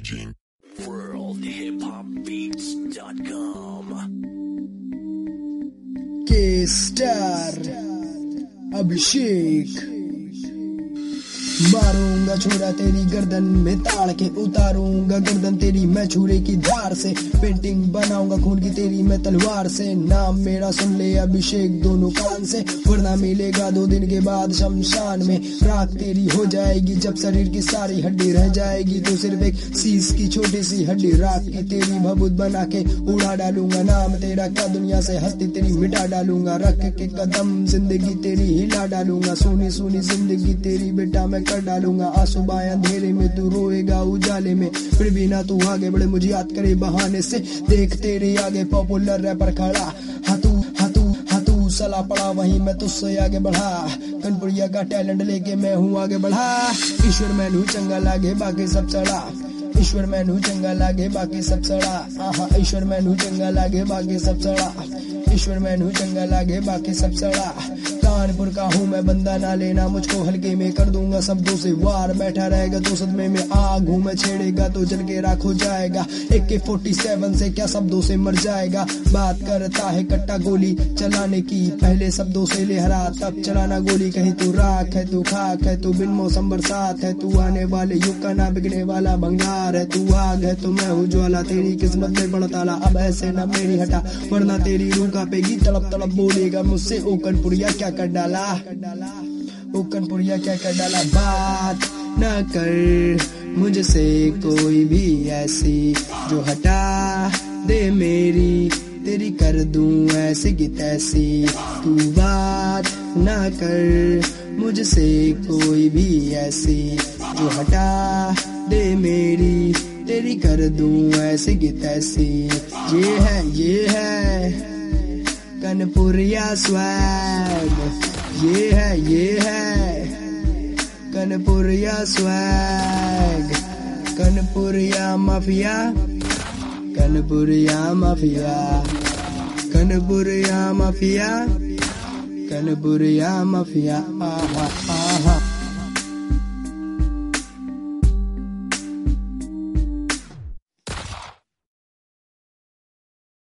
Beijing. WorldHipHopBeats.com. K-Star अभिषेक मारूंगा छोरा तेरी गर्दन में ताड़ के उतारूंगा गर्दन तेरी मैं छुरे की धार से पेंटिंग बनाऊंगा खून की तेरी मैं तलवार से नाम मेरा सुन ले अभिषेक दोनों कान से वरना मिलेगा 2 दिन के बाद शमशान में राख तेरी हो जाएगी जब शरीर की सारी हड्डी रह जाएगी तो सिर्फ एक शीश की छोटी सी हड्डी राख की तेरी भभूत बना के उड़ा डालूंगा नाम तेरा क्या दुनिया से हस्ती तेरी मिटा डालूंगा रख के कदम जिंदगी तेरी हिला डालूंगा सोनी सोनी जिंदगी तेरी बेटा मैं कर डालूंगा आंसू बाएं अंधेरे में तू रोएगा उजाले में फिर भी ना तू आगे बढ़े मुझे याद करे बहाने से देख तेरे आगे पॉपुलर रैपर खड़ा हाथू सला पड़ा वहीं मैं तुझसे आगे बढ़ा कनपुरिया का टैलेंट लेके मैं हूँ आगे बढ़ा ईश्वर मैनू चंगा लागे बाकी सब चढ़ा ईश्वर मैनू चंगा लागे बाकी सब चढ़ा आहा ईश्वर मैनू चंगा लागे बाकी सब चढ़ा ईश्वर मैनू चंगा लागे बाकी सब चढ़ा कानपुर का हूँ मैं बंदा ना लेना मुझको हल्के में कर दूंगा शब्दों से वार बैठा रहेगा तो सदमे में आग हूँ मैं छेड़ेगा तो जल के राख हो जाएगा AK-47 से क्या शब्दों से मर जाएगा बात करता है कट्टा गोली चलाने की पहले शब्दों से लेहरा तब चलाना गोली कहीं तू राख है तू खाक है तू बिन मौसम बरसात है तू आने वाले युग का ना बिगड़ने वाला भंगार है तू आग है तो मैं हूँ ज्वाला तेरी किस्मत में बड़ताला अब ऐसे न मेरी हटा वरना तेरी रूह कांपेगी तड़प तड़प बोलेगा मुझसे ओ कनपुरिया क्या कर डाला ओ कनपुरिया क्या कर डाला बात न कर मुझसे कोई भी ऐसी जो हटा दे मेरी तेरी कर दूं ऐसी की तैसी तू बात न कर मुझसे कोई भी ऐसी जो हटा दे मेरी तेरी कर दूं ऐसी की तैसी ये है कनपुरिया स्वैग ये है कनपुरिया स्वैग कनपुरिया माफिया कनपुरिया माफिया कनपुरिया माफिया कनपुरिया माफिया आहा आहा